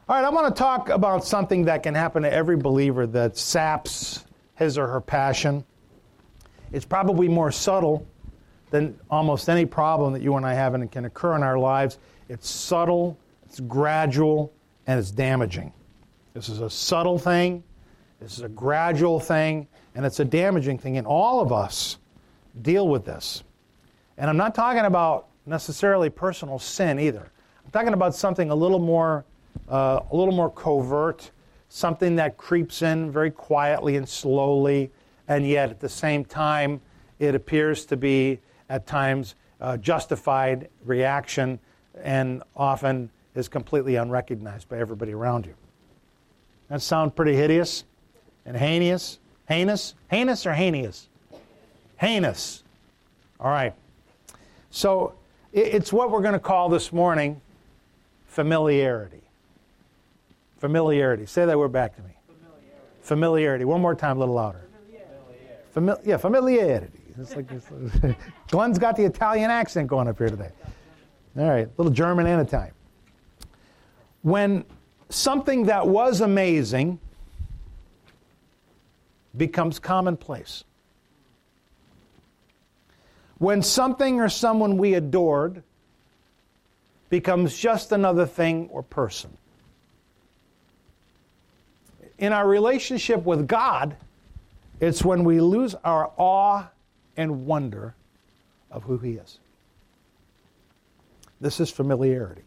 All right, I want to talk about something that can happen to every believer that saps his or her passion. It's probably more subtle than almost any problem that you and I have and can occur in our lives. It's subtle, it's gradual, and it's damaging. This is a subtle thing, this is a gradual thing, and it's a damaging thing. And all of us deal with this. And I'm not talking about necessarily personal sin either. I'm talking about something a little more covert, something that creeps in very quietly and slowly, and yet at the same time, it appears to be at times justified reaction, and often is completely unrecognized by everybody around you. That sound pretty hideous and heinous? Heinous? Heinous or heinous? Heinous. All right. So it's what we're going to call this morning familiarity. Familiarity. Say that word back to me. Familiarity. One more time, a little louder. Familiarity. It's like Glenn's got the Italian accent going up here today. All right, a little German and Italian. When something that was amazing becomes commonplace. When something or someone we adored becomes just another thing or person. In our relationship with God, it's when we lose our awe and wonder of who He is. This is familiarity.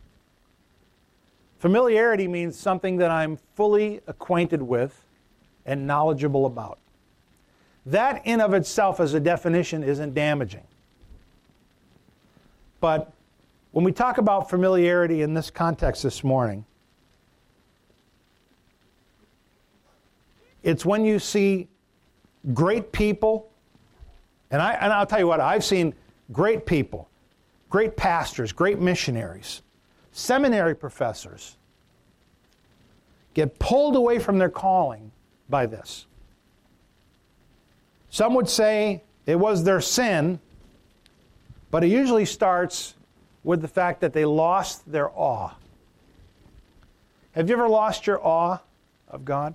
Familiarity means something that I'm fully acquainted with and knowledgeable about. That in of itself as a definition isn't damaging. But when we talk about familiarity in this context this morning, it's when you see great people, and I'll tell you what, I've seen great people, great pastors, great missionaries, seminary professors get pulled away from their calling by this. Some would say it was their sin, but it usually starts with the fact that they lost their awe. Have you ever lost your awe of God?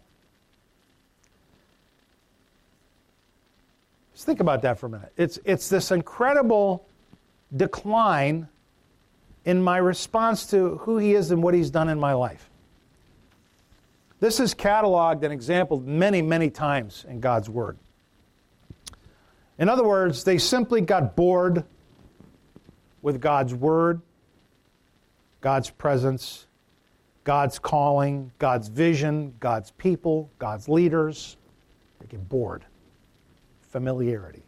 Just think about that for a minute. It's this incredible decline in my response to who He is and what He's done in my life. This is cataloged and exampled many, many times in God's Word. In other words, they simply got bored with God's Word, God's presence, God's calling, God's vision, God's people, God's leaders. They get bored. Familiarity.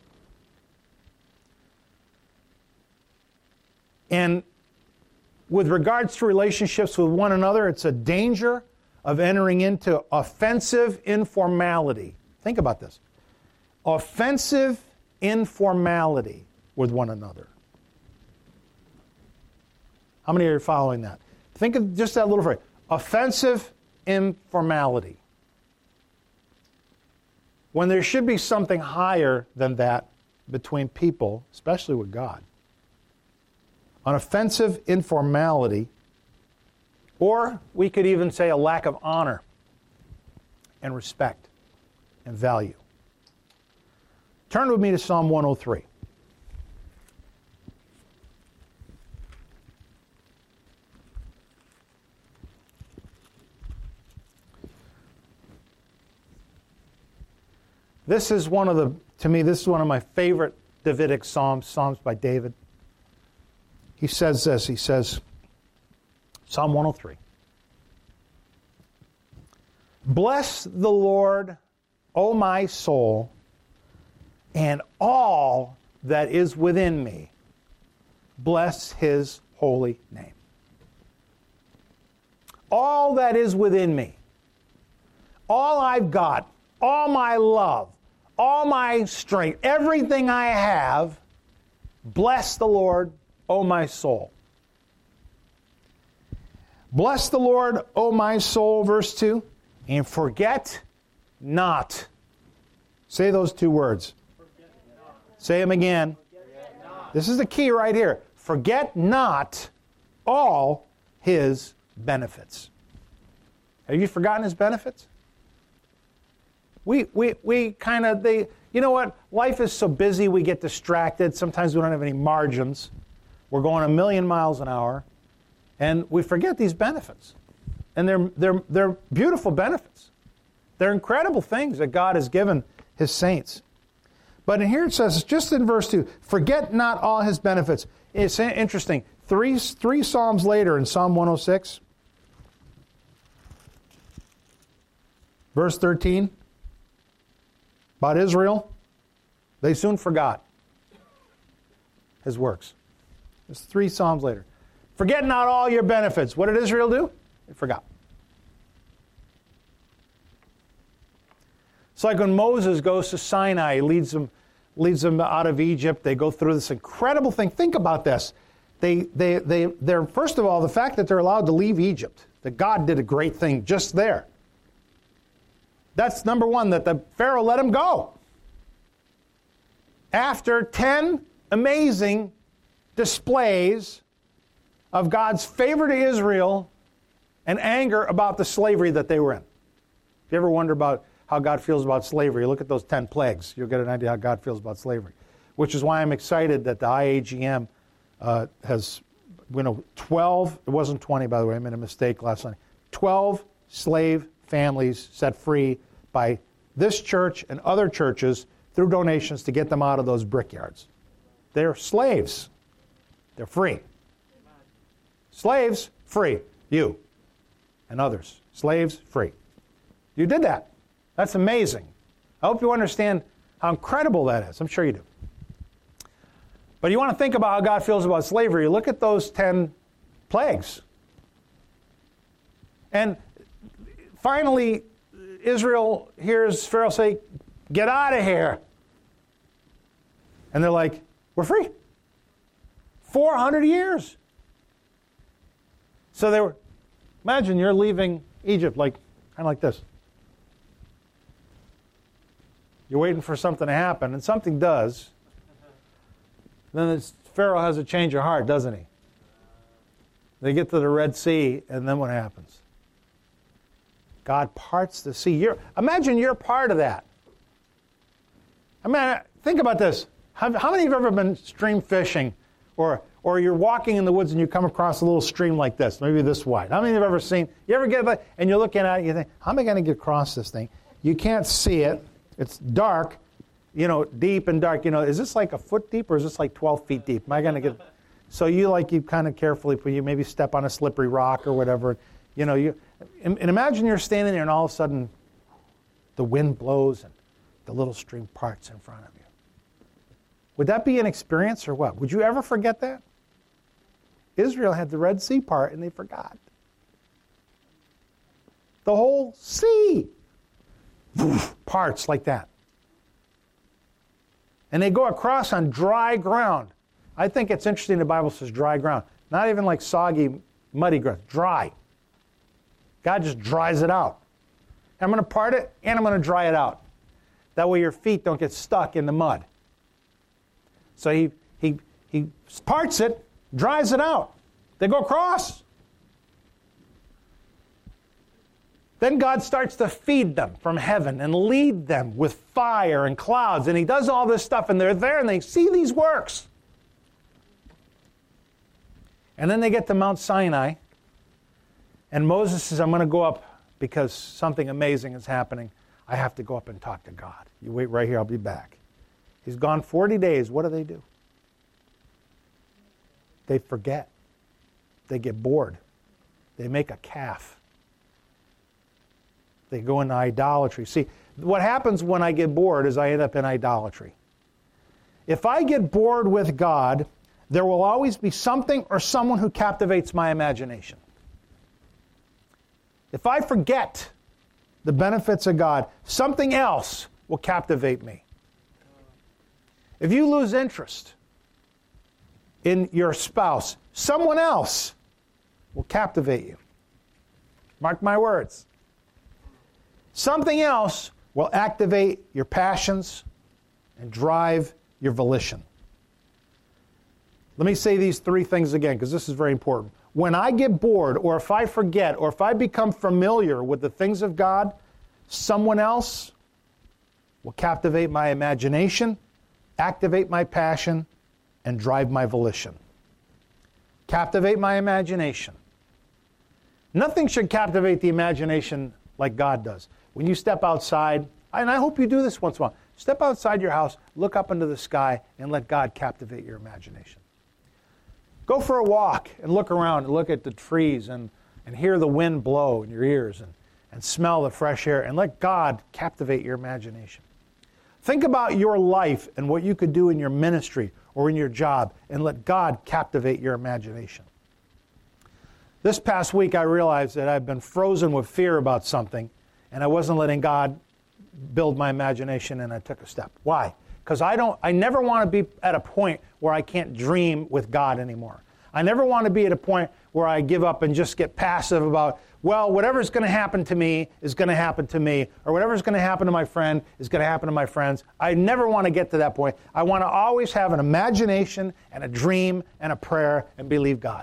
And with regards to relationships with one another, it's a danger of entering into offensive informality. Think about this. Offensive informality with one another. How many are following that? Think of just that little phrase. Offensive informality. When there should be something higher than that between people, especially with God. An offensive informality, or we could even say a lack of honor and respect and value. Turn with me to Psalm 103. This is one of one of my favorite Davidic psalms by David. He says this, he says, Psalm 103. Bless the Lord, O my soul, and all that is within me. Bless His holy name. All that is within me. All I've got, all my love, all my strength, everything I have, bless the Lord, O my soul. Bless the Lord, O my soul, verse 2, and forget not. Say those two words. Say them again. This is the key right here. Forget not all His benefits. Have you forgotten his benefits? We kind of, you know what? Life is so busy we get distracted. Sometimes we don't have any margins. We're going 1,000,000 miles an hour, and we forget these benefits. And they're beautiful benefits. They're incredible things that God has given his saints. But in here it says, just in verse 2, forget not all his benefits. It's interesting. Three Psalms later, in Psalm 106, verse 13, about Israel, they soon forgot his works. It's 3 Psalms later. Forget not all your benefits. What did Israel do? They forgot. It's like when Moses goes to Sinai, he leads them out of Egypt. They go through this incredible thing. Think about this. They're first of all, the fact that they're allowed to leave Egypt, that God did a great thing just there. That's number one, that the Pharaoh let him go. After 10 amazing displays of God's favor to Israel and anger about the slavery that they were in. If you ever wonder about how God feels about slavery, look at those 10 plagues. You'll get an idea how God feels about slavery. Which is why I'm excited that the IAGM has, 12, it wasn't 20 by the way, I made a mistake last Sunday, 12 slave families set free by this church and other churches through donations to get them out of those brickyards. They're slaves. They're free. Slaves, free. You and others. Slaves, free. You did that. That's amazing. I hope you understand how incredible that is. I'm sure you do. But you want to think about how God feels about slavery. Look at those 10 plagues. And finally, Israel hears Pharaoh say, get out of here. And they're like, we're free. 400 years. So they were, imagine you're leaving Egypt kind of like this. You're waiting for something to happen, and something does. Then Pharaoh has a change of heart, doesn't he? They get to the Red Sea, and then what happens? God parts the sea. Imagine you're part of that. I mean, think about this. How many of you have ever been stream fishing, or you're walking in the woods and you come across a little stream like this, maybe this wide? How many of you have ever seen? You ever get like, and you're looking at it, you think, how am I going to get across this thing? You can't see it. It's dark, deep and dark. Is this like a foot deep or is this like 12 feet deep? Am I going to get? So you kind of carefully, you maybe step on a slippery rock or whatever. And imagine you're standing there and all of a sudden the wind blows and the little stream parts in front of you. Would that be an experience or what? Would you ever forget that? Israel had the Red Sea part and they forgot. The whole sea parts like that. And they go across on dry ground. I think it's interesting the Bible says dry ground. Not even like soggy, muddy ground. Dry. God just dries it out. I'm going to part it and I'm going to dry it out. That way your feet don't get stuck in the mud. So he parts it, dries it out. They go across. Then God starts to feed them from heaven and lead them with fire and clouds. And he does all this stuff, and they're there, and they see these works. And then they get to Mount Sinai, and Moses says, I'm going to go up because something amazing is happening. I have to go up and talk to God. You wait right here, I'll be back. He's gone 40 days. What do? They forget. They get bored. They make a calf. They go into idolatry. See, what happens when I get bored is I end up in idolatry. If I get bored with God, there will always be something or someone who captivates my imagination. If I forget the benefits of God, something else will captivate me. If you lose interest in your spouse, someone else will captivate you. Mark my words. Something else will activate your passions and drive your volition. Let me say these 3 things again, because this is very important. when I get bored, or if I forget, or if I become familiar with the things of God, someone else will captivate my imagination, activate my passion, and drive my volition. Captivate my imagination. Nothing should captivate the imagination like God does. When you step outside, and I hope you do this once in a while, step outside your house, look up into the sky, and let God captivate your imagination. Go for a walk and look around and look at the trees and hear the wind blow in your ears and smell the fresh air, and let God captivate your imagination. Think about your life and what you could do in your ministry or in your job, and let God captivate your imagination. This past week I realized that I've been frozen with fear about something, and I wasn't letting God build my imagination, and I took a step. Why? Because I never want to be at a point where I can't dream with God anymore. I never want to be at a point where I give up and just get passive about, well, whatever's going to happen to me is going to happen to me, or whatever's going to happen to my friend is going to happen to my friends. I never want to get to that point. I want to always have an imagination and a dream and a prayer and believe God.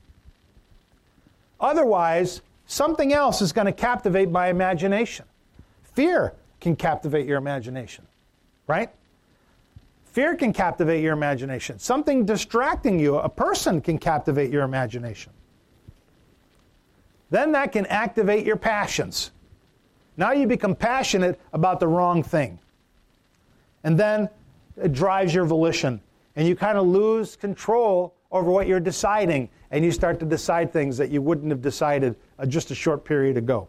Otherwise, something else is going to captivate my imagination. Fear can captivate your imagination, right? Fear can captivate your imagination. Something distracting you, a person, can captivate your imagination. Then that can activate your passions. Now you become passionate about the wrong thing. And then it drives your volition. And you kind of lose control over what you're deciding. And you start to decide things that you wouldn't have decided just a short period ago.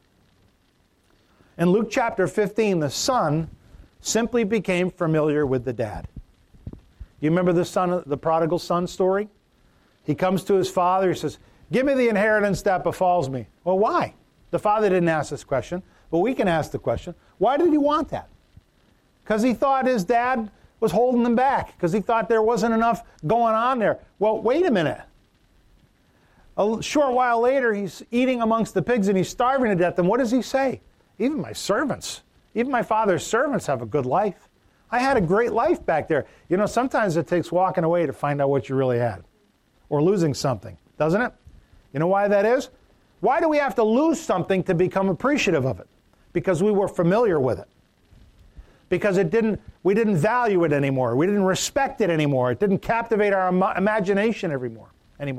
In Luke chapter 15, the son simply became familiar with the dad. You remember the prodigal son story? He comes to his father, he says, "Give me the inheritance that befalls me." Well, why? The father didn't ask this question, but we can ask the question, why did he want that? Because he thought his dad was holding him back, because he thought there wasn't enough going on there. Well, wait a minute. A short while later, he's eating amongst the pigs and he's starving to death, and what does he say? Even my servants, even my father's servants have a good life. I had a great life back there. You know, sometimes it takes walking away to find out what you really had, or losing something, doesn't it? You know why that is? Why do we have to lose something to become appreciative of it? Because we were familiar with it. Because we didn't value it anymore. We didn't respect it anymore. It didn't captivate our imagination anymore.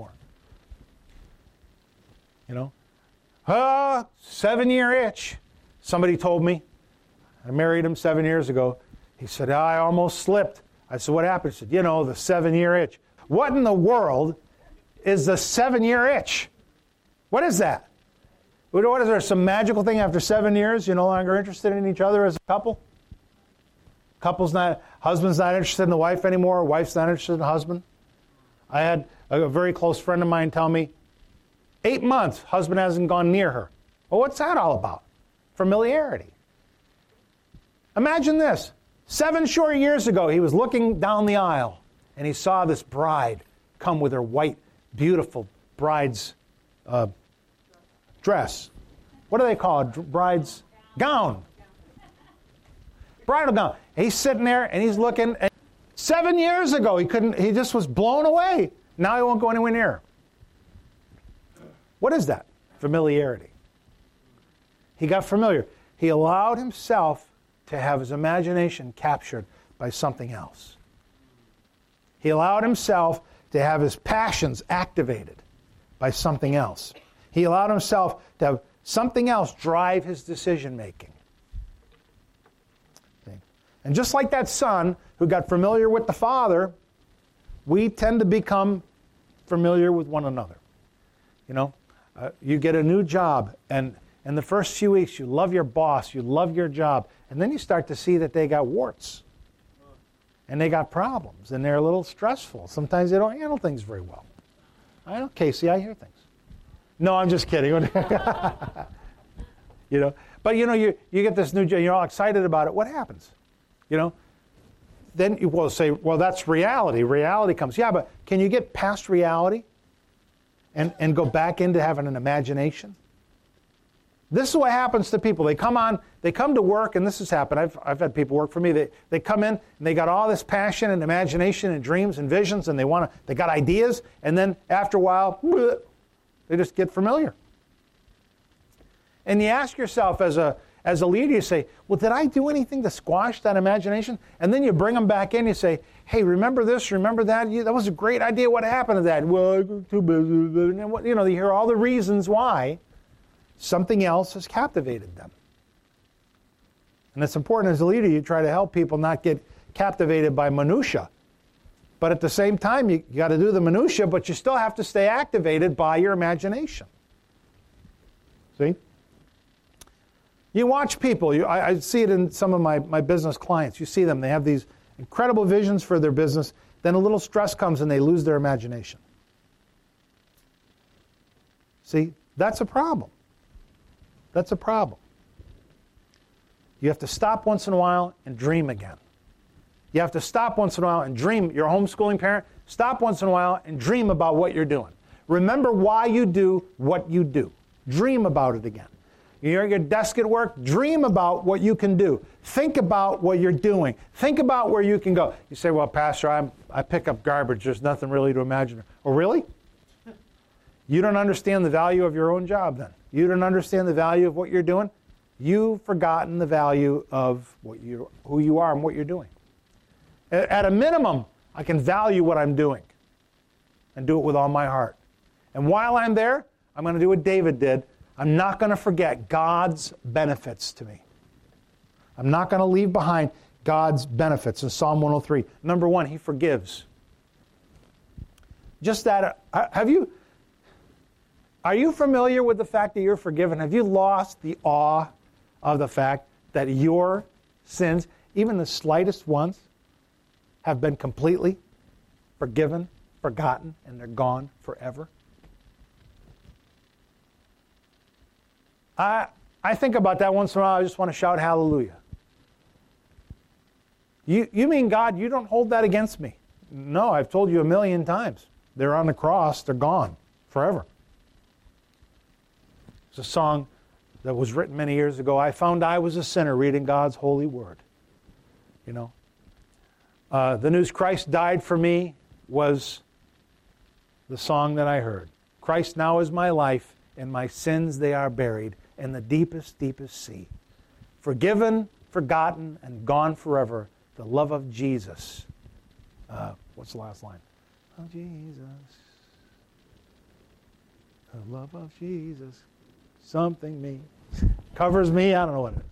You know? 7-year itch. Somebody told me. I married him 7 years ago. He said, I almost slipped. I said, what happened? He said, the 7-year itch. What in the world is the 7-year itch? What is that? What is there, some magical thing after 7 years you're no longer interested in each other as a couple? Husband's not interested in the wife anymore, wife's not interested in the husband. I had a very close friend of mine tell me, 8 months, husband hasn't gone near her. Well, what's that all about? Familiarity. Imagine this. 7 short years ago, he was looking down the aisle, and he saw this bride come with her white, beautiful bride's dress. What do they call it? Bride's gown. Bridal gown. He's sitting there, and he's looking. And 7 years ago, he just was blown away. Now he won't go anywhere near her. What is that? Familiarity. He got familiar. He allowed himself to have his imagination captured by something else. He allowed himself to have his passions activated by something else. He allowed himself to have something else drive his decision making. And just like that son who got familiar with the father, we tend to become familiar with one another. You know, you get a new job, and in the first few weeks you love your boss, you love your job, and then you start to see that they got warts. And they got problems, and they're a little stressful. Sometimes they don't handle things very well. I know, Casey, I hear things. No, I'm just kidding. You know, but you know, you get this new job, you're all excited about it. What happens? You know, then you will say, well, that's reality. Reality comes. Yeah, but can you get past reality and go back into having an imagination? This is what happens to people. They come to work, and this has happened. I've had people work for me. They come in, and they got all this passion and imagination and dreams and visions, and they got ideas, and then after a while, they just get familiar. And you ask yourself as a leader, you say, well, did I do anything to squash that imagination? And then you bring them back in, you say, hey, remember this, remember that? That was a great idea. What happened to that? Well, I got too busy. You hear all the reasons why. Something else has captivated them. And it's important as a leader, you try to help people not get captivated by minutia. But at the same time, you got to do the minutia, but you still have to stay activated by your imagination. See? You watch people. I see it in some of my business clients. You see them. They have these incredible visions for their business. Then a little stress comes and they lose their imagination. See? That's a problem. That's a problem. You have to stop once in a while and dream again. You have to stop once in a while and dream. You're a homeschooling parent. Stop once in a while and dream about what you're doing. Remember why you do what you do. Dream about it again. You're at your desk at work. Dream about what you can do. Think about what you're doing. Think about where you can go. You say, well, Pastor, I pick up garbage. There's nothing really to imagine. Oh, really? You don't understand the value of your own job then. You don't understand the value of what you're doing. You've forgotten the value of who you are and what you're doing. At a minimum, I can value what I'm doing and do it with all my heart. And while I'm there, I'm going to do what David did. I'm not going to forget God's benefits to me. I'm not going to leave behind God's benefits in Psalm 103. Number one, He forgives. Just that, are you familiar with the fact that you're forgiven? Have you lost the awe of the fact that your sins, even the slightest ones, have been completely forgiven, forgotten, and they're gone forever? I think about that once in a while. I just want to shout hallelujah. You mean, God, you don't hold that against me? No, I've told you a million times. They're on the cross. They're gone forever. It's a song that was written many years ago. I found I was a sinner reading God's holy word. The news Christ died for me was the song that I heard. Christ now is my life, and my sins they are buried in the deepest, deepest sea. Forgiven, forgotten, and gone forever. The love of Jesus. What's the last line? Oh, Jesus. The love of Jesus. Something me. Covers me. I don't know what it is.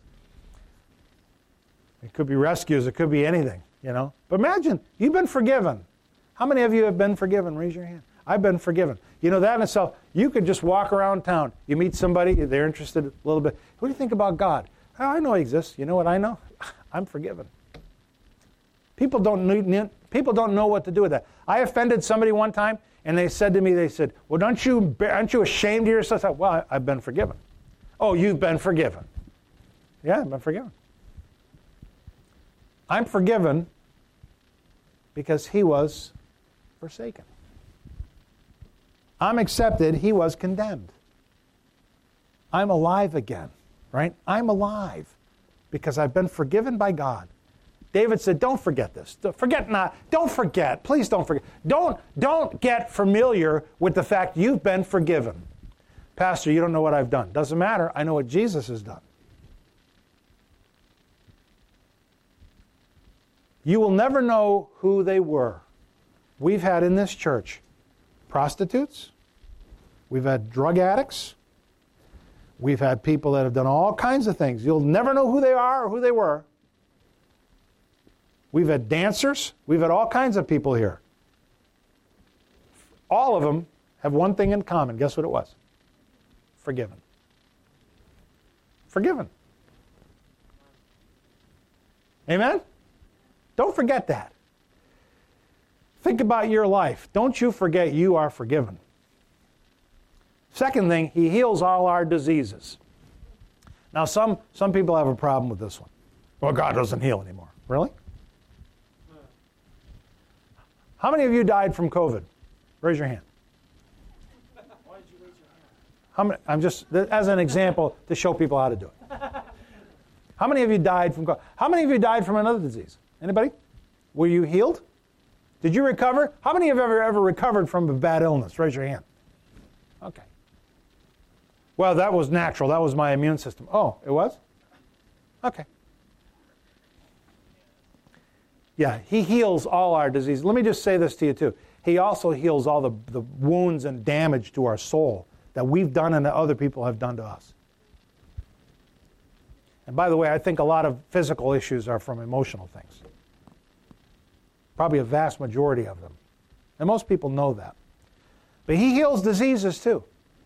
It could be rescues. It could be anything, But imagine, you've been forgiven. How many of you have been forgiven? Raise your hand. I've been forgiven. That in itself, you could just walk around town. You meet somebody, they're interested a little bit. What do you think about God? Oh, I know He exists. You know what I know? I'm forgiven. People don't know what to do with that. I offended somebody one time, and they said to me, well, aren't you ashamed of yourself? I said, well, I've been forgiven. Oh, you've been forgiven. Yeah, I've been forgiven. I'm forgiven because He was forsaken. I'm accepted. He was condemned. I'm alive again, right? I'm alive because I've been forgiven by God. David said, don't forget this. Forget not. Don't forget. Please don't forget. Don't get familiar with the fact you've been forgiven. Pastor, you don't know what I've done. Doesn't matter. I know what Jesus has done. You will never know who they were. We've had in this church prostitutes. We've had drug addicts. We've had people that have done all kinds of things. You'll never know who they are or who they were. We've had dancers. We've had all kinds of people here. All of them have one thing in common. Guess what it was? Forgiven. Forgiven. Amen? Don't forget that. Think about your life. Don't you forget you are forgiven. Second thing, He heals all our diseases. Now, some people have a problem with this one. Well, God doesn't heal anymore. Really? How many of you died from COVID? Raise your hand. Why did you raise your hand? I'm just, as an example, to show people how to do it. How many of you died from COVID? How many of you died from another disease? Anybody? Were you healed? Did you recover? How many have ever recovered from a bad illness? Raise your hand. Okay. Well, that was natural. That was my immune system. Oh, it was? Okay. Yeah, he heals all our diseases. Let me just say this to you, too. He also heals all the wounds and damage to our soul that we've done and that other people have done to us. And by the way, I think a lot of physical issues are from emotional things. Probably a vast majority of them. And most people know that. But he heals diseases too.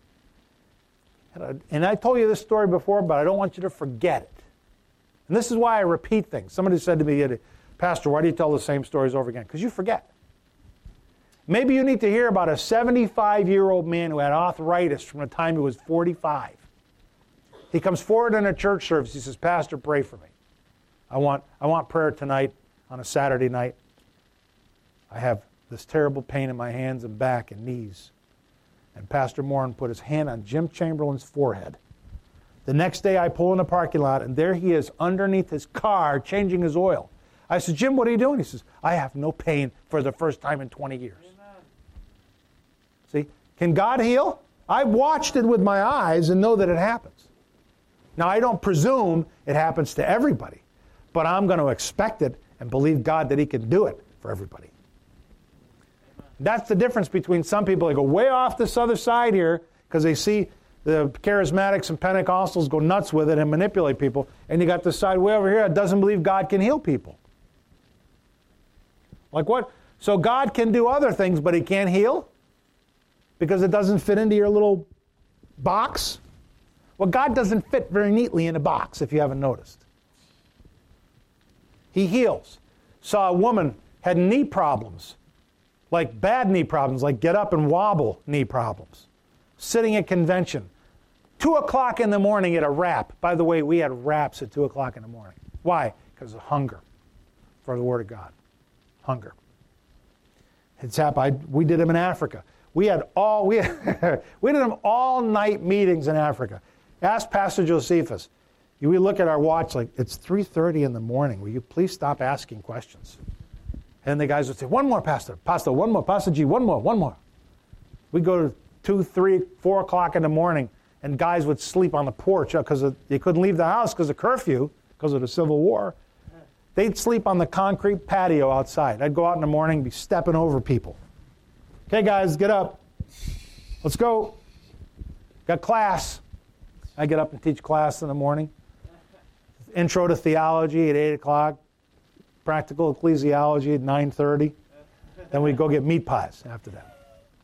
And I told you this story before, but I don't want you to forget it. And this is why I repeat things. Somebody said to me, Pastor, why do you tell the same stories over again? Because you forget. Maybe you need to hear about a 75-year-old man who had arthritis from the time he was 45. He comes forward in a church service. He says, Pastor, pray for me. I want prayer tonight on a Saturday night. I have this terrible pain in my hands and back and knees. And Pastor Moran put his hand on Jim Chamberlain's forehead. The next day I pull in the parking lot, and there he is underneath his car changing his oil. I said, Jim, what are you doing? He says, I have no pain for the first time in 20 years. Amen. See, can God heal? I've watched it with my eyes and know that it happens. Now, I don't presume it happens to everybody, but I'm going to expect it and believe God that he can do it for everybody. That's the difference between some people that go way off this other side here because they see the charismatics and Pentecostals go nuts with it and manipulate people, and you got this side way over here that doesn't believe God can heal people. Like what? So God can do other things, but he can't heal? Because it doesn't fit into your little box? Well, God doesn't fit very neatly in a box, if you haven't noticed. He heals. Saw a woman had knee problems. Like bad knee problems, like get up and wobble knee problems. Sitting at convention. 2 o'clock in the morning at a rap. By the way, we had raps at 2 o'clock in the morning. Why? Because of hunger for the Word of God. Hunger. It's happened. We did them in Africa. We did them all-night meetings in Africa. Ask Pastor Josephus. We look at our watch like, it's 3:30 in the morning. Will you please stop asking questions? And the guys would say, one more, Pastor. Pastor, one more. Pastor G, one more. We'd go to 2, 3, 4 o'clock in the morning, and guys would sleep on the porch because they couldn't leave the house because of curfew, because of the Civil War. They'd sleep on the concrete patio outside. I'd go out in the morning and be stepping over people. Okay, guys, get up. Let's go. Got class. I get up and teach class in the morning. Intro to theology at 8 o'clock. Practical ecclesiology at 9:30. Then we'd go get meat pies after that.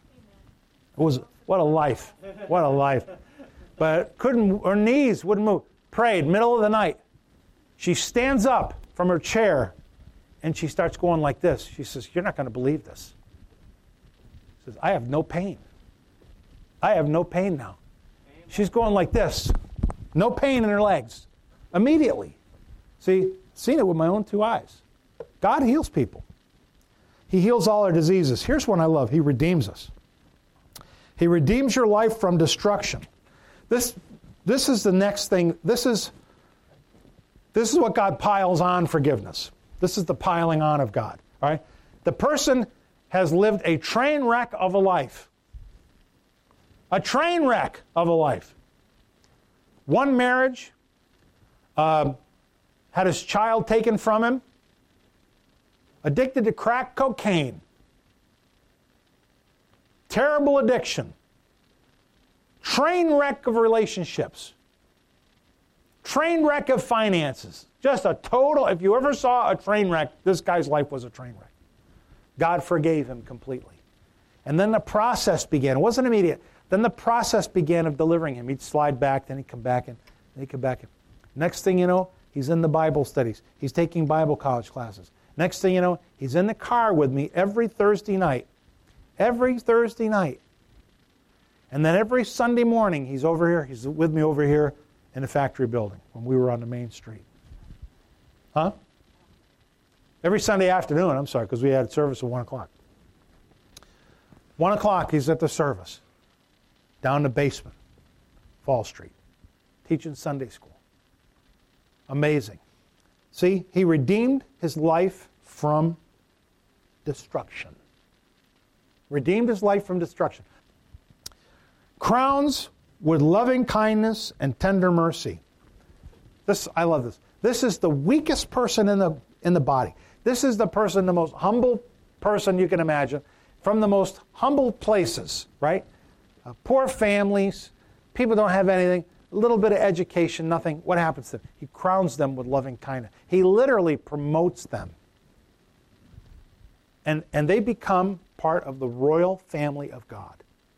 What a life. What a life. But her knees wouldn't move. Prayed, middle of the night. She stands up from her chair and she starts going like this. She says, you're not going to believe this. She says, I have no pain. I have no pain now. She's going like this. No pain in her legs. Immediately. See, seen it with my own 2 eyes. God heals people. He heals all our diseases. Here's one I love. He redeems us. He redeems your life from destruction. This is the next thing. This is what God piles on forgiveness. This is the piling on of God. All right? The person has lived a train wreck of a life. A train wreck of a life. One marriage, had his child taken from him, addicted to crack cocaine, terrible addiction, train wreck of relationships, train wreck of finances, just a total, if you ever saw a train wreck, this guy's life was a train wreck. God forgave him completely. And then the process began. It wasn't immediate. Then the process began of delivering him. He'd slide back, then he'd come back in, then he'd come back in. Next thing you know, he's in the Bible studies. He's taking Bible college classes. Next thing you know, he's in the car with me every Thursday night. Every Thursday night. And then every Sunday morning, he's over here. He's with me over here in the factory building when we were on the main street. Huh? Every Sunday afternoon, I'm sorry, because we had service at 1 o'clock. 1 o'clock, he's at the service. Down in the basement. Fall Street, teaching Sunday school. Amazing. See, he redeemed his life from destruction. Redeemed his life from destruction. Crowns with loving kindness and tender mercy. I love this. This is the weakest person in the body. This is the person, the most humble person you can imagine, from the most humble places, right? Poor families, people don't have anything, a little bit of education, nothing. What happens to them? He crowns them with loving kindness. He literally promotes them. And they become part of the royal family of God.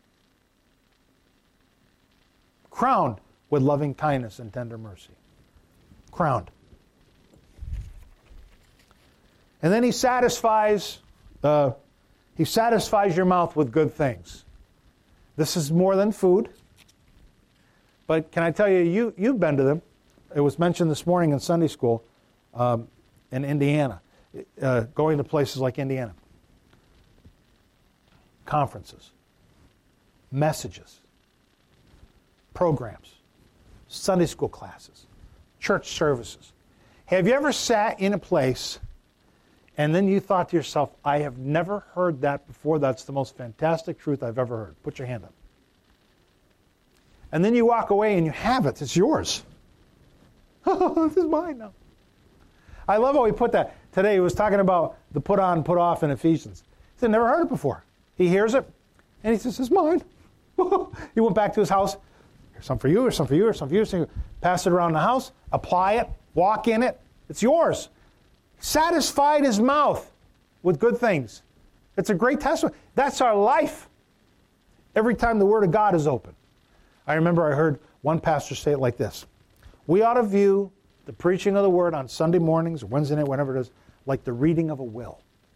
Crowned with loving kindness and tender mercy. Crowned. And then he satisfies your mouth with good things. This is more than food. But can I tell you, you've been to them. It was mentioned this morning in Sunday school in Indiana, going to places like Indiana. Conferences, messages, programs, Sunday school classes, church services. Have you ever sat in a place and then you thought to yourself, I have never heard that before. That's the most fantastic truth I've ever heard. Put your hand up. And then you walk away and you have it. It's yours. This is mine now. I love how he put that. Today he was talking about the put on, put off in Ephesians. He said, never heard it before. He hears it and he says, this is mine. He went back to his house. Here's some for you, here's some for you, here's some for you. So you pass it around the house, apply it, walk in it. It's yours. Satisfied his mouth with good things. It's a great testimony. That's our life. Every time the Word of God is open. I remember I heard one pastor say it like this. We ought to view the preaching of the Word on Sunday mornings or Wednesday night, whenever it is, like the reading of a will.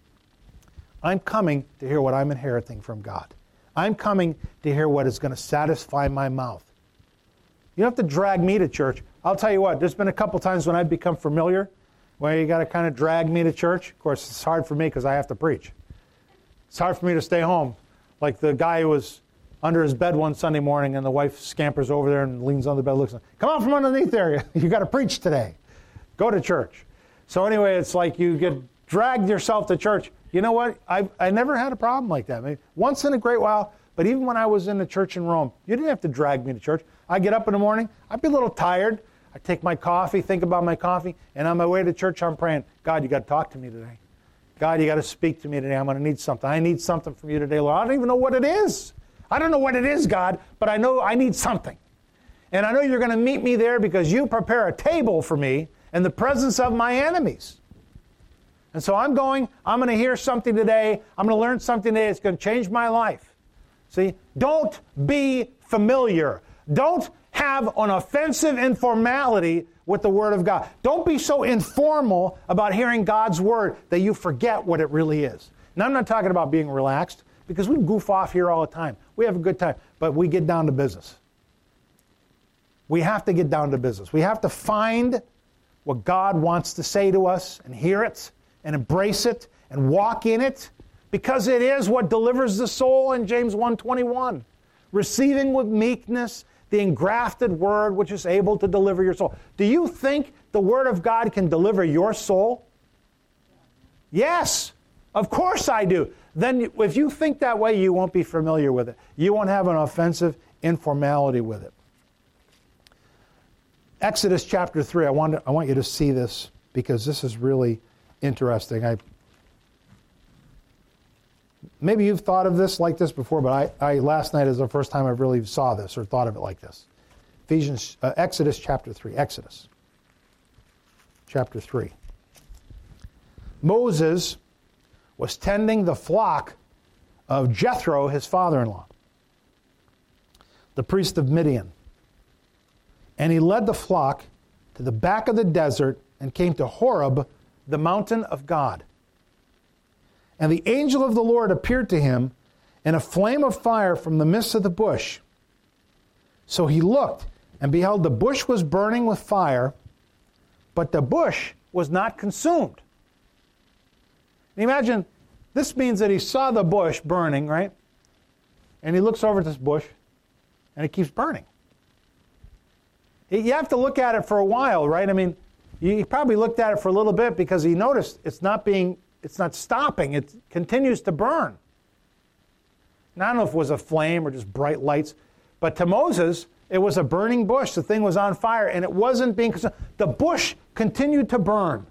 I'm coming to hear what I'm inheriting from God. I'm coming to hear what is going to satisfy my mouth. You don't have to drag me to church. I'll tell you what, there's been a couple times when I've become familiar where you got to kind of drag me to church. Of course, it's hard for me because I have to preach. It's hard for me to stay home. Like the guy who was under his bed one Sunday morning and the wife scampers over there and leans on the bed and looks, come out from underneath there. You got to preach today. Go to church. So anyway, it's like you get dragged yourself to church. You know what? I never had a problem like that. Maybe once in a great while, but even when I was in the church in Rome, you didn't have to drag me to church. I get up in the morning, I'd be a little tired. I take my coffee, think about my coffee, and on my way to church, I'm praying, God, you got to talk to me today. God, you got to speak to me today. I'm going to need something. I need something from you today, Lord. I don't even know what it is. I don't know what it is, God, but I know I need something. And I know you're going to meet me there because you prepare a table for me in the presence of my enemies. And so I'm going to hear something today. I'm going to learn something today. It's going to change my life. See, don't be familiar. Don't have an offensive informality with the Word of God. Don't be so informal about hearing God's Word that you forget what it really is. Now, I'm not talking about being relaxed, because we goof off here all the time. We have a good time, but we get down to business. We have to get down to business. We have to find what God wants to say to us and hear it and embrace it and walk in it, because it is what delivers the soul in James 1:21. Receiving with meekness the engrafted word which is able to deliver your soul. Do you think the Word of God can deliver your soul? Yes, of course I do. Then if you think that way, you won't be familiar with it. You won't have an offensive informality with it. Exodus chapter 3, I want you to see this because this is really interesting. Maybe you've thought of this like this before, but I last night is the first time I really saw this or thought of it like this. Exodus chapter 3. Exodus chapter 3. Moses was tending the flock of Jethro, his father-in-law, the priest of Midian. And he led the flock to the back of the desert and came to Horeb, the mountain of God. And the angel of the Lord appeared to him in a flame of fire from the midst of the bush. So he looked, and beheld, the bush was burning with fire, but the bush was not consumed. Imagine, this means that he saw the bush burning, right? And he looks over at this bush, and it keeps burning. You have to look at it for a while, right? I mean, he probably looked at it for a little bit because he noticed it's not stopping. It continues to burn. Now, I don't know if it was a flame or just bright lights, but to Moses, it was a burning bush. The thing was on fire, and it wasn't being consumed. The bush continued to burn.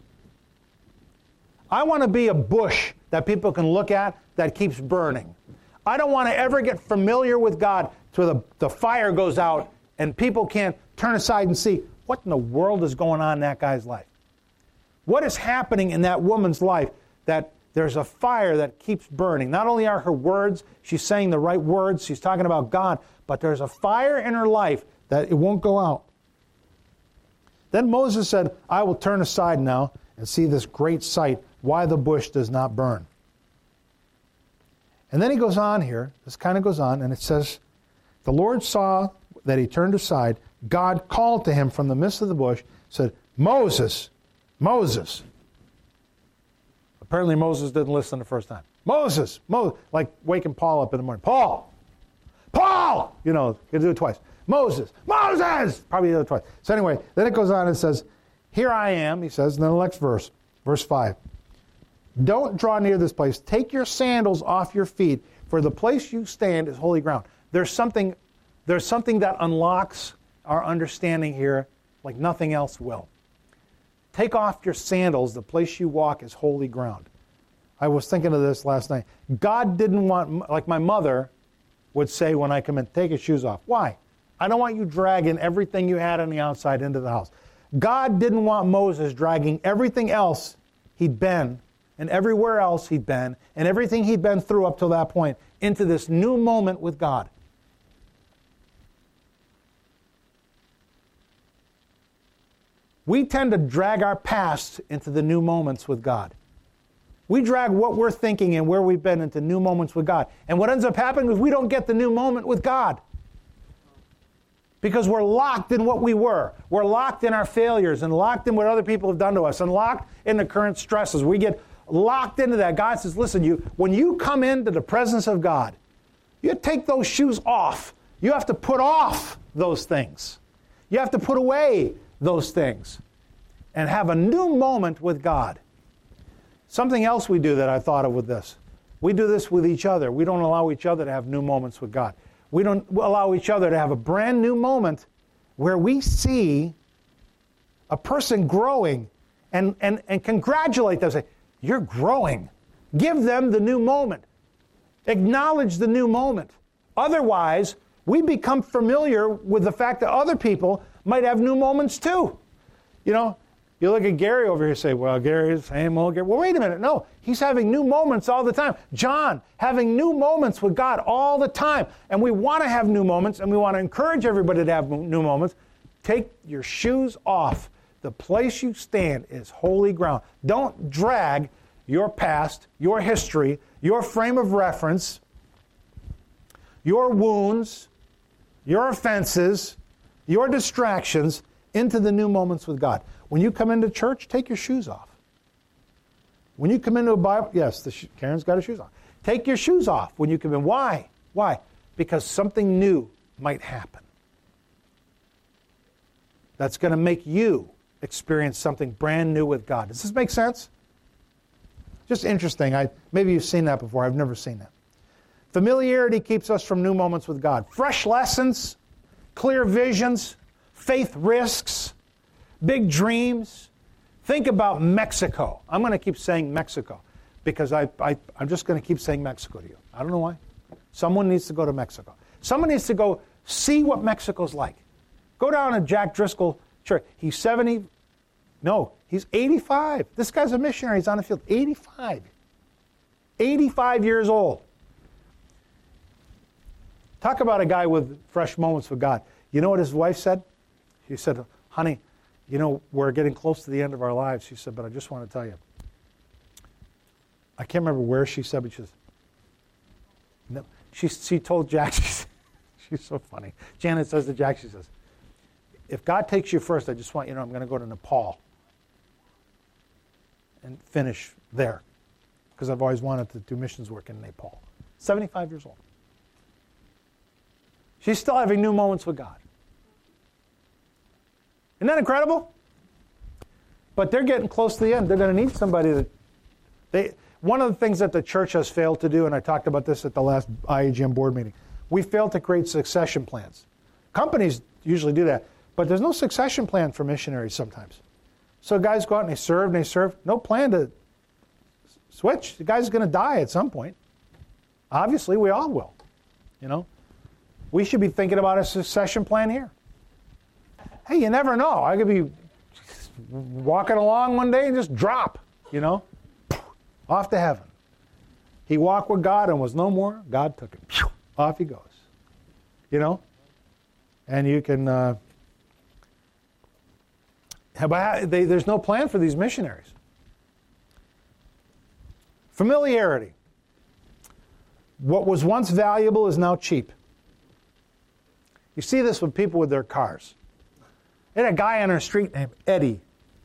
I want to be a bush that people can look at that keeps burning. I don't want to ever get familiar with God till the fire goes out and people can't turn aside and see what in the world is going on in that guy's life. What is happening in that woman's life that there's a fire that keeps burning? Not only are her words, she's saying the right words, she's talking about God, but there's a fire in her life that it won't go out. Then Moses said, I will turn aside now and see this great sight, why the bush does not burn. And then he goes on here, this kind of goes on, and it says, the Lord saw that he turned aside. God called to him from the midst of the bush, said, Moses, Moses. Apparently Moses didn't listen the first time. Moses, Moses, like waking Paul up in the morning. Paul, Paul! You know, you do it twice. Moses, Moses! Probably do it twice. So anyway, then it goes on and says, here I am, he says, in the next verse, verse 5. Don't draw near this place. Take your sandals off your feet, for the place you stand is holy ground. There's something that unlocks our understanding here like nothing else will. Take off your sandals. The place you walk is holy ground. I was thinking of this last night. God didn't want, like my mother would say when I come in, take your shoes off. Why? I don't want you dragging everything you had on the outside into the house. God didn't want Moses dragging everything else he'd been and everywhere else he'd been and everything he'd been through up till that point into this new moment with God. We tend to drag our past into the new moments with God. We drag what we're thinking and where we've been into new moments with God. And what ends up happening is we don't get the new moment with God. Because we're locked in what we were. We're locked in our failures and locked in what other people have done to us and locked in the current stresses. We get locked into that. God says, listen, when you come into the presence of God, you take those shoes off. You have to put off those things. You have to put away those things and have a new moment with God. Something else we do that I thought of with this. We do this with each other. We don't allow each other to have new moments with God. We don't allow each other to have a brand new moment where we see a person growing and congratulate them. Say, you're growing. Give them the new moment. Acknowledge the new moment. Otherwise, we become familiar with the fact that other people might have new moments too. You know, you look at Gary over here and say, well, Gary's same old Gary. Well, wait a minute. No, he's having new moments all the time. John, having new moments with God all the time. And we want to have new moments, and we want to encourage everybody to have new moments. Take your shoes off. The place you stand is holy ground. Don't drag your past, your history, your frame of reference, your wounds, your offenses, your distractions into the new moments with God. When you come into church, take your shoes off. When you come into a Bible, yes, Karen's got her shoes on. Take your shoes off when you come in. Why? Why? Because something new might happen. That's going to make you experience something brand new with God. Does this make sense? Just interesting. Maybe you've seen that before. I've never seen that. Familiarity keeps us from new moments with God. Fresh lessons, clear visions, faith risks, big dreams. Think about Mexico. I'm going to keep saying Mexico because I'm just going to keep saying Mexico to you. I don't know why. Someone needs to go to Mexico. Someone needs to go see what Mexico's like. Go down to Jack Driscoll Church. He's 70. No, he's 85. This guy's a missionary. He's on the field. 85. 85 years old. Talk about a guy with fresh moments with God. You know what his wife said? She said, honey, you know, we're getting close to the end of our lives. She said, but I just want to tell you. I can't remember where she said, but she says, no. She told Jack, she's so funny. Janet says to Jack, she says, if God takes you first, I just want you to know I'm going to go to Nepal and finish there because I've always wanted to do missions work in Nepal. 75 years old. She's still having new moments with God. Isn't that incredible? But they're getting close to the end. They're going to need somebody one of the things that the church has failed to do, and I talked about this at the last IAGM board meeting, we failed to create succession plans. Companies usually do that, but there's no succession plan for missionaries sometimes. So guys go out and they serve. No plan to switch. The guy's going to die at some point. Obviously, we all will. We should be thinking about a succession plan here. Hey, you never know. I could be walking along one day and just drop, off to heaven. He walked with God and was no more. God took him. Off he goes. And you can... there's no plan for these missionaries. Familiarity. What was once valuable is now cheap. You see this with people with their cars. I had a guy on our street named Eddie.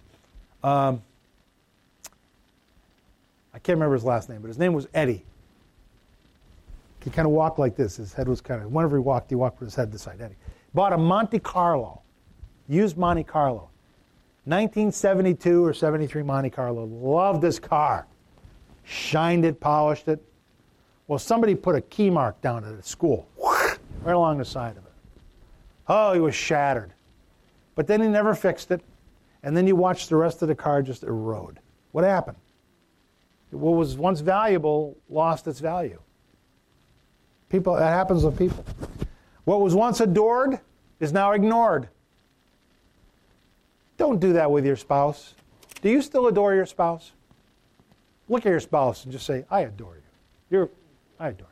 I can't remember his last name, but his name was Eddie. He kind of walked like this. His head was kind of, whenever he walked with his head this side. Eddie. Bought a Monte Carlo, used Monte Carlo. 1972 or 73 Monte Carlo. Loved this car. Shined it, polished it. Well, somebody put a key mark down at the school, right along the side of it. Oh, he was shattered. But then he never fixed it. And then you watch the rest of the car just erode. What happened? What was once valuable lost its value. That happens with people. What was once adored is now ignored. Don't do that with your spouse. Do you still adore your spouse? Look at your spouse and just say, I adore you. I adore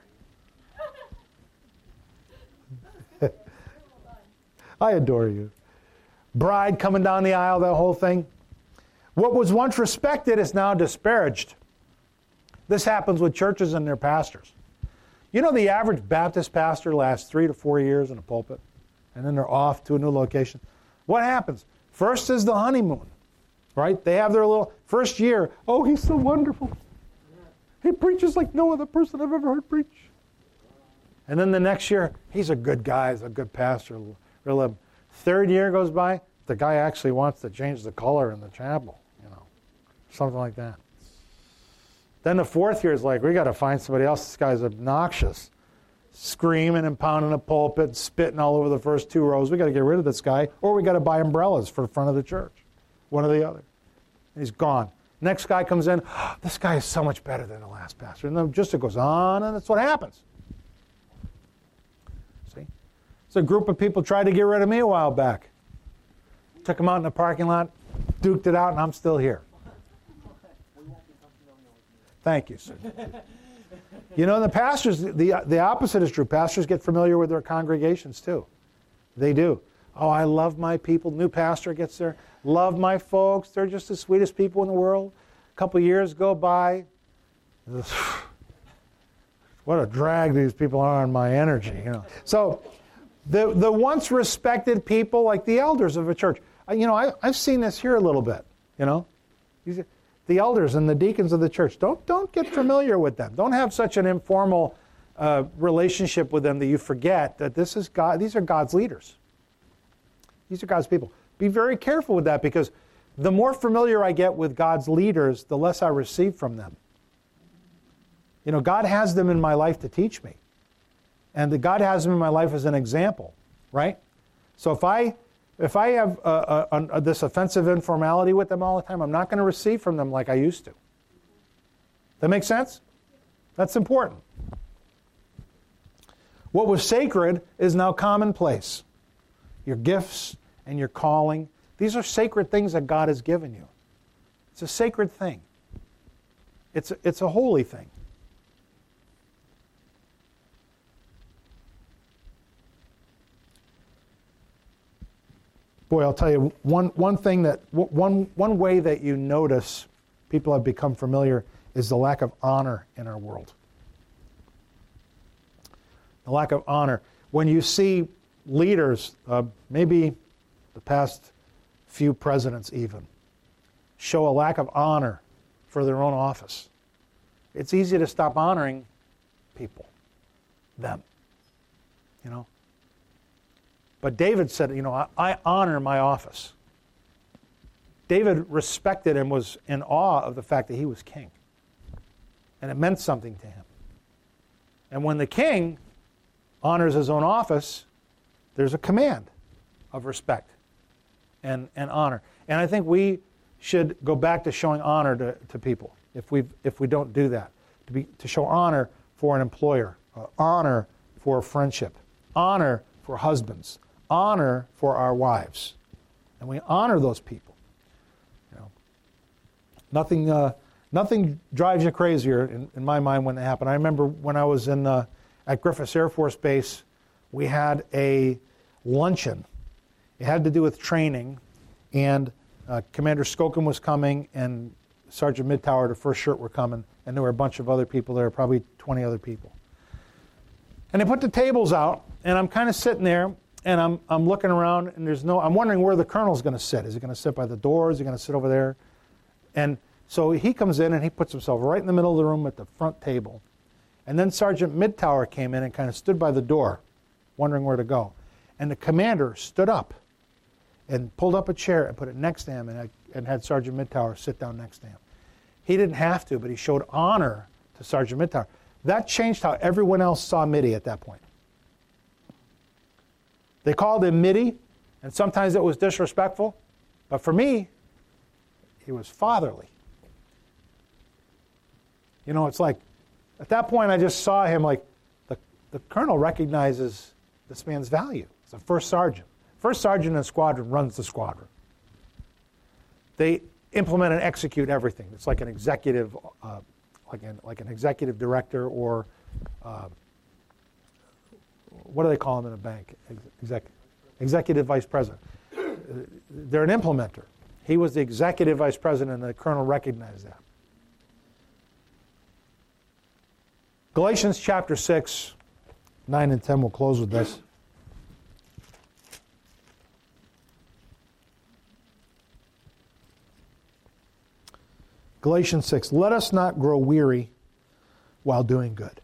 you. I adore you. Bride coming down the aisle, that whole thing. What was once respected is now disparaged. This happens with churches and their pastors. The average Baptist pastor lasts 3 to 4 years in a pulpit, and then they're off to a new location. What happens? First is the honeymoon, right? They have their little first year. Oh, he's so wonderful. He preaches like no other person I've ever heard preach. And then the next year, he's a good guy, he's a good pastor. Third year goes by, the guy actually wants to change the color in the chapel, something like that. Then the fourth year is like, we got to find somebody else. This guy's obnoxious, screaming and pounding the pulpit, spitting all over the first 2 rows. We got to get rid of this guy, or we got to buy umbrellas for the front of the church, one or the other. And he's gone. Next guy comes in. Oh, this guy is so much better than the last pastor. And then just it goes on, and that's what happens. See? So a group of people tried to get rid of me a while back. Took them out in the parking lot, duked it out, and I'm still here. Thank you, sir. The pastors, the opposite is true. Pastors get familiar with their congregations too. They do. Oh, I love my people. New pastor gets there. Love my folks. They're just the sweetest people in the world. A couple years go by. What a drag these people are on my energy. So the once respected people, like the elders of a church. I've seen this here a little bit. The elders and the deacons of the church. Don't get familiar with them. Don't have such an informal relationship with them that you forget that this is God. These are God's leaders. These are God's people. Be very careful with that, because the more familiar I get with God's leaders, the less I receive from them. God has them in my life to teach me. And God has them in my life as an example, right? So if I have this offensive informality with them all the time, I'm not going to receive from them like I used to. That make sense? That's important. What was sacred is now commonplace. Your gifts and your calling, these are sacred things that God has given you. It's a sacred thing. It's a holy thing. Boy, I'll tell you one way that you notice people have become familiar is the lack of honor in our world. The lack of honor. When you see leaders, maybe the past few presidents even, show a lack of honor for their own office, it's easy to stop honoring people, them, But David said, I honor my office. David respected and was in awe of the fact that he was king. And it meant something to him. And when the king honors his own office, there's a command of respect and honor. And I think we should go back to showing honor to people if we don't do that. To show honor for an employer, honor for friendship, honor for husbands, honor for our wives. And we honor those people. You know, nothing drives you crazier in my mind when it happened. I remember when I was at Griffiths Air Force Base, we had a luncheon. It had to do with training, and Commander Skokin was coming, and Sergeant Midtower, the first shirt, were coming, and there were a bunch of other people there, probably 20 other people. And they put the tables out, and I'm kind of sitting there, and I'm looking around, and I'm wondering where the colonel's going to sit. Is he going to sit by the door? Is he going to sit over there? And so he comes in, and he puts himself right in the middle of the room at the front table. And then Sergeant Midtower came in and kind of stood by the door, wondering where to go. And the commander stood up and pulled up a chair and put it next to him and had Sergeant Midtower sit down next to him. He didn't have to, but he showed honor to Sergeant Midtower. That changed how everyone else saw Mitty at that point. They called him Mitty, and sometimes it was disrespectful, but for me, he was fatherly. You know, it's like, at that point I just saw him like, the colonel recognizes this man's value. He's a first sergeant. First sergeant in a squadron runs the squadron. They implement and execute everything. It's like an executive, like an executive director, or what do they call them in a bank? Executive vice president. They're an implementer. He was the executive vice president, and the colonel recognized that. Galatians chapter 6, 9 and 10, we'll close with this. Galatians 6, let us not grow weary while doing good.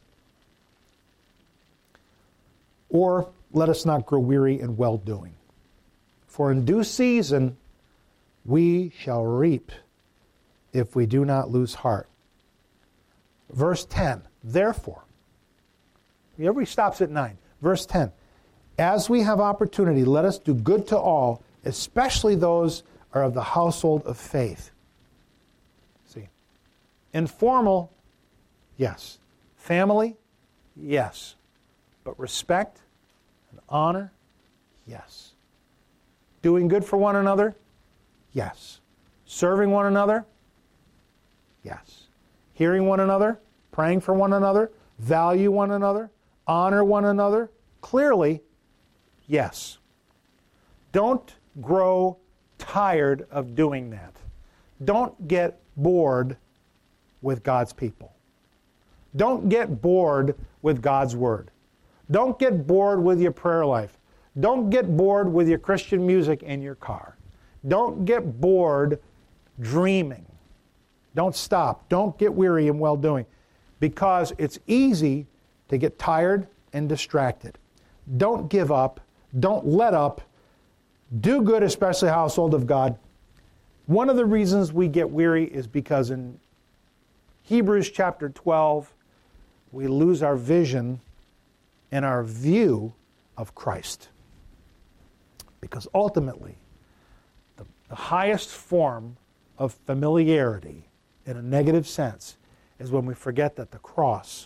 Or let us not grow weary in well-doing. For in due season we shall reap if we do not lose heart. Verse 10, therefore, everybody stops at 9. Verse 10, as we have opportunity, let us do good to all, especially those who are of the household of faith. See, informal, yes. Family, yes. But respect and honor, yes. Doing good for one another, yes. Serving one another, yes. Hearing one another, praying for one another, value one another, honor one another, clearly, yes. Don't grow tired of doing that. Don't get bored with God's people. Don't get bored with God's Word. Don't get bored with your prayer life. Don't get bored with your Christian music in your car. Don't get bored dreaming. Don't stop. Don't get weary in well-doing, because it's easy to get tired and distracted. Don't give up. Don't let up. Do good, especially household of God. One of the reasons we get weary is because in Hebrews chapter 12, we lose our vision and our view of Christ. Because ultimately, the highest form of familiarity in a negative sense is when we forget that the cross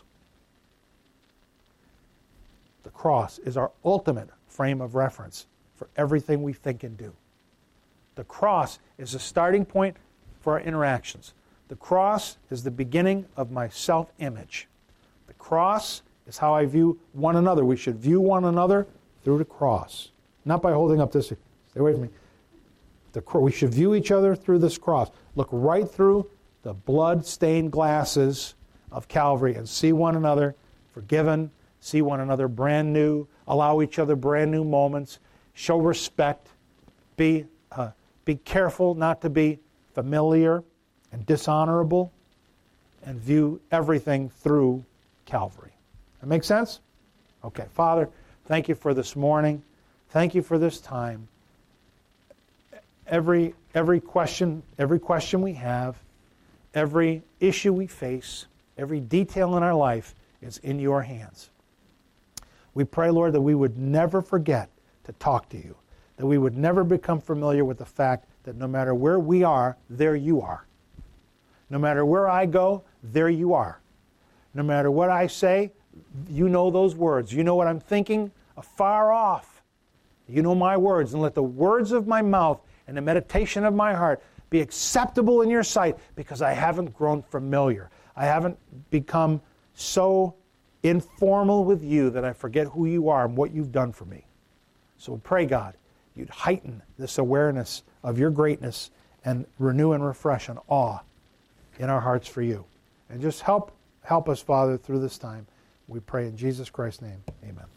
is our ultimate frame of reference for everything we think and do. The cross is a starting point for our interactions. The cross is the beginning of my self-image. The cross is how I view one another. We should view one another through the cross. Not by holding up this. Stay away from me. We should view each other through this cross. Look right through the blood-stained glasses of Calvary and see one another forgiven, see one another brand new, allow each other brand new moments, show respect, be careful not to be familiar and dishonorable, and view everything through Calvary. That make sense? Okay, Father, thank you for this morning. Thank you for this time. every question we have, every issue we face, every detail in our life is in your hands. We pray, Lord, that we would never forget to talk to you, that we would never become familiar with the fact that no matter where we are, there you are. No matter where I go, there you are. No matter what I say, you know those words. You know what I'm thinking afar off. You know my words. And let the words of my mouth and the meditation of my heart be acceptable in your sight, because I haven't grown familiar. I haven't become so informal with you that I forget who you are and what you've done for me. So pray, God, you'd heighten this awareness of your greatness and renew and refresh an awe in our hearts for you. And just help us, Father, through this time. We pray in Jesus Christ's name. Amen.